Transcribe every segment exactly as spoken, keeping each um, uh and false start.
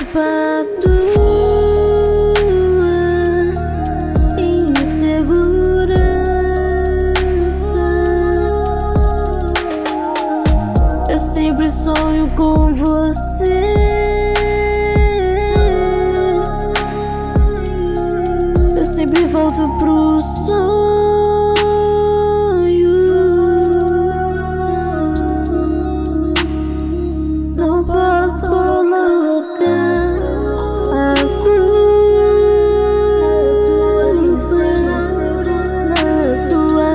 pra tua insegurança. Eu sempre sonho com você. Eu sempre volto pro sonho. Não posso colocar a culpa na tua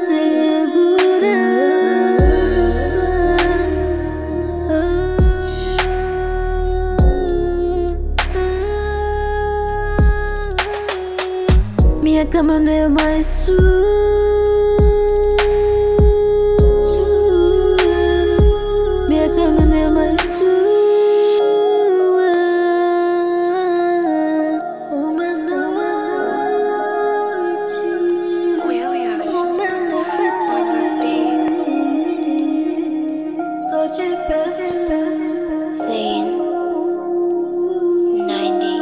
insegurança. Minha cama não é mais sua. Minha cama não é mais sua. Uma noite, uma noite, só te peço. Saying ninety.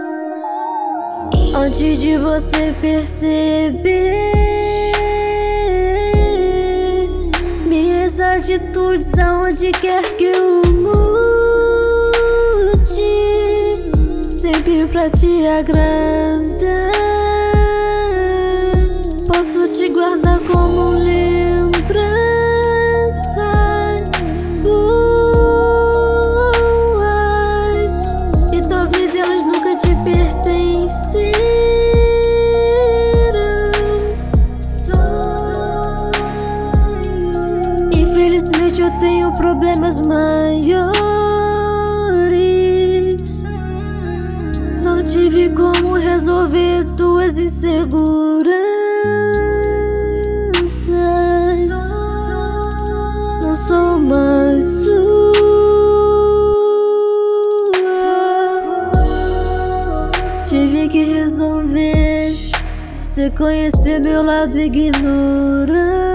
Antes de você perceber minhas atitudes, aonde quer que eu mude, sempre pra te agradar. Posso te guardar como lembranças boas, e talvez elas nunca te pertenceram. Infelizmente eu tenho problemas maiores. Não tive como resolver tuas inseguranças. Não sou mais sua. Tive que resolver. Você conhecer meu lado ignorante.